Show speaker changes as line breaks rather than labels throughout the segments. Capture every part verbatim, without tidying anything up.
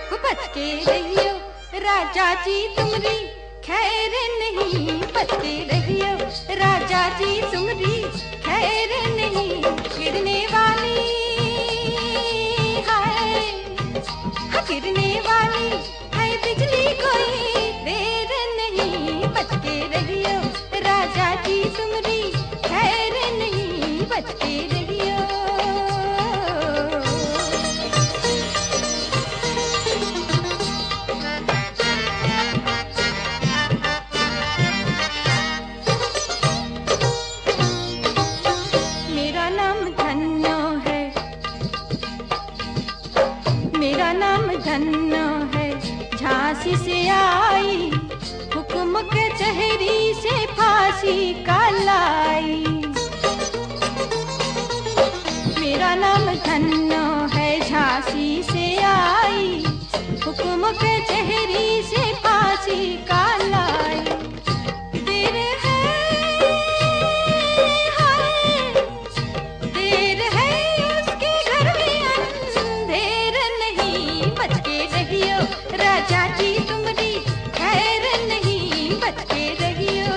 बच के रहियो राजा जी तुमरी खैर नहीं, बच के रहियो राजा जी तुमरी खैर नहीं। गिरने वाली है, गिरने वाली है बिजली कोई देर नहीं। बच के रहियो राजा जी तुमरी खैर नहीं, बच के रहियो। मेरा नाम धन्यो है, मेरा नाम धन्यो है, झांसी से आई हुक्म कचहरी से फांसी का लाई। मेरा नाम धन्यो है, झांसी से आई हुक्म कचहरी से फांसी का लाई। देर है, हाय, देर है उसके घर में अंधेर नहीं। बच के रहियो राजा जी तुमरी खैर नहीं, बच के रहियो।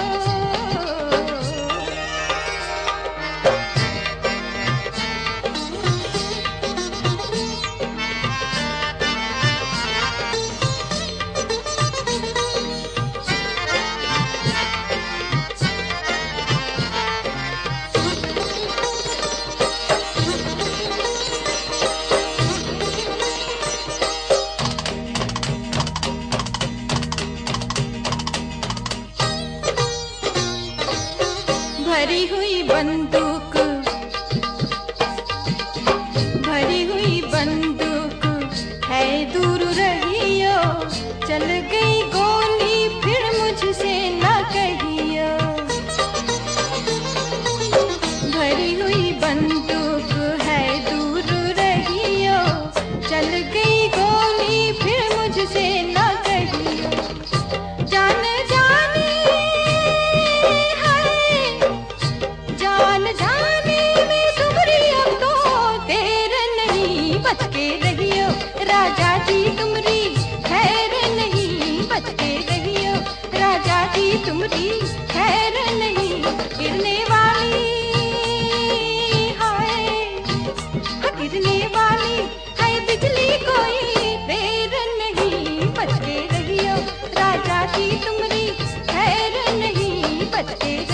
भरी हुई बंदूक, भरी हुई बंदूक है दूर रहियो। चल गई गोली फिर मुझसे न कहियो। भरी हुई बंदूक है दूर रहियो। चल गई गोली फिर मुझसे न कहियो। जान जाने जान जाने में तुम्हारी अब तो देर नहीं। बच के रहियो राजा जी तुमरी खैर नहीं, बच के रहियो राजा जी तुमरी खैर नहीं। गिरने वाली है, गिरने वाली है बिजली कोई देर नहीं। बच के रहियो राजा जी तुमरी खैर नहीं, बच के